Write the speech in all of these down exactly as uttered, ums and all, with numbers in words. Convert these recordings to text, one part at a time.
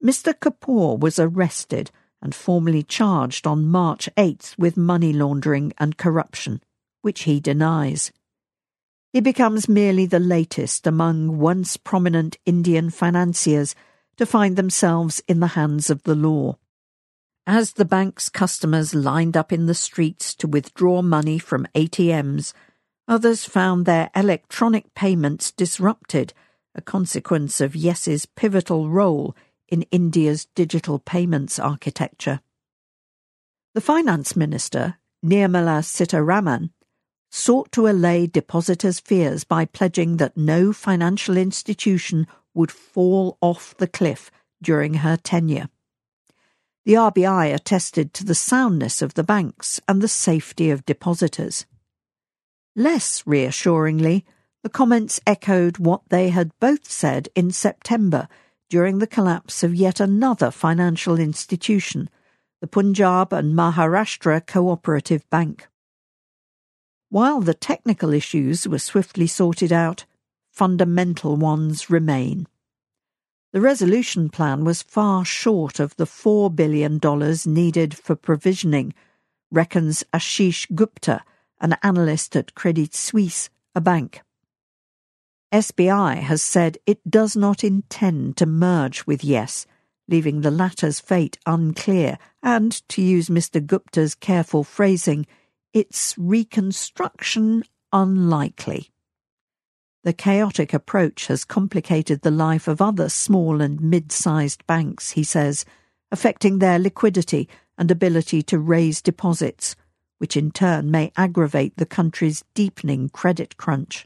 Mister Kapoor was arrested and formally charged on March eighth with money laundering and corruption, which he denies. He becomes merely the latest among once prominent Indian financiers to find themselves in the hands of the law. As the bank's customers lined up in the streets to withdraw money from A T Ms, others found their electronic payments disrupted, a consequence of Yes's pivotal role in India's digital payments architecture. The finance minister, Nirmala Sitharaman, sought to allay depositors' fears by pledging that no financial institution would fall off the cliff during her tenure. The R B I attested to the soundness of the banks and the safety of depositors. Less reassuringly, the comments echoed what they had both said in September during the collapse of yet another financial institution, the Punjab and Maharashtra Cooperative Bank. While the technical issues were swiftly sorted out, fundamental ones remain. The resolution plan was far short of the four billion dollars needed for provisioning, reckons Ashish Gupta, an analyst at Credit Suisse, a bank. S B I has said it does not intend to merge with Yes, leaving the latter's fate unclear and, to use Mister Gupta's careful phrasing, its reconstruction unlikely. The chaotic approach has complicated the life of other small and mid-sized banks, he says, affecting their liquidity and ability to raise deposits, which in turn may aggravate the country's deepening credit crunch.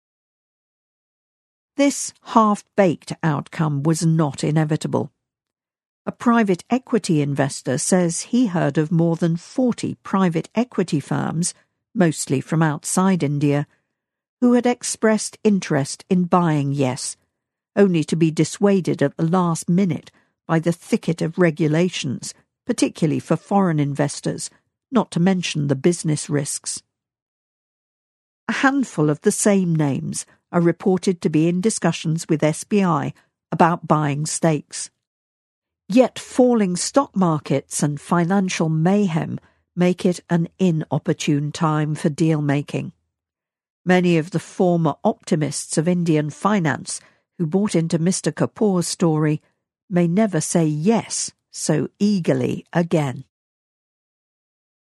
This half-baked outcome was not inevitable. A private equity investor says he heard of more than forty private equity firms, mostly from outside India, who had expressed interest in buying Yes, only to be dissuaded at the last minute by the thicket of regulations, particularly for foreign investors, not to mention the business risks. A handful of the same names are reported to be in discussions with S B I about buying stakes. Yet falling stock markets and financial mayhem make it an inopportune time for deal-making. Many of the former optimists of Indian finance who bought into Mister Kapoor's story may never say yes so eagerly again.